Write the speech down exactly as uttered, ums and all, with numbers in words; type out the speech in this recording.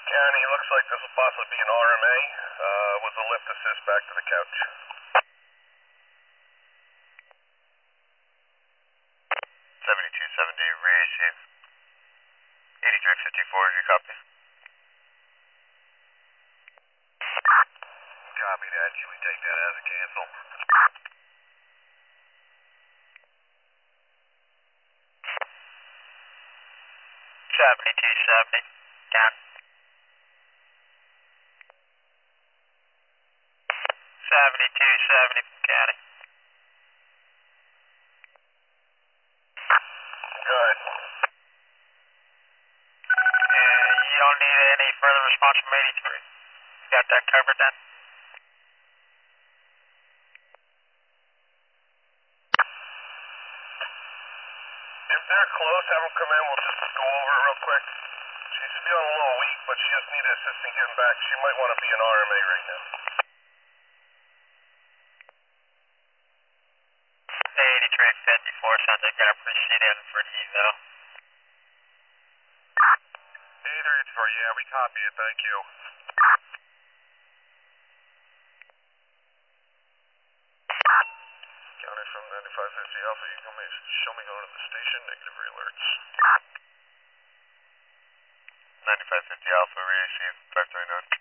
County, looks like this will possibly be an R M A, uh, with a lift assist back to the couch. seventy-two seventy, reissue. eighty-three fifty-four, do you copy? Copy that, should we take that as a cancel? seventy-two seventy, down. seventy-two seventy, County. Good. Uh, you don't need any further response from eighty-three. You got that covered then? If they're close, have them come in, we'll just go over it real quick. She's feeling a little weak, but she just needs assistance getting back. She might want to be an R M A right now. eighty-three fifty-four, sounds like they're gonna proceed in for an evo. eighty-three fifty-four, yeah, we copy it, thank you. County from ninety-five fifty Alpha, you can show me going to the station, negative alerts. ninety-five fifty Alpha, reissue, five three nine.